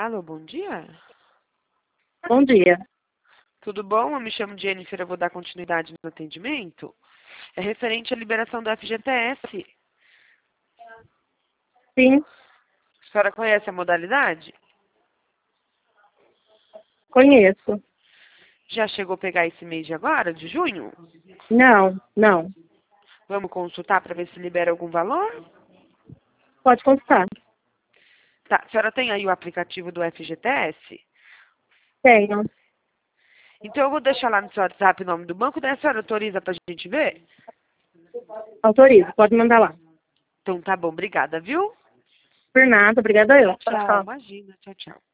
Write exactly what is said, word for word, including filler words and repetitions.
Alô, bom dia? Bom dia. Tudo bom? Eu me chamo Jennifer, eu vou dar continuidade no atendimento. É referente à liberação do F G T S. Sim, A senhora conhece a modalidade? conheço. Já chegou a pegar esse mês de agora, de junho? Não, não. Vamos consultar para ver se libera algum valor? Pode consultar. Tá, a senhora tem aí o aplicativo do F G T S? Tenho. Então eu vou deixar lá no seu WhatsApp o nome do banco, daí a senhora autoriza pra gente ver? Autorizo. Pode mandar lá. Então tá bom, obrigada, viu? Por nada. Obrigada eu. Tchau, Tchau, tchau. imagina, tchau, tchau.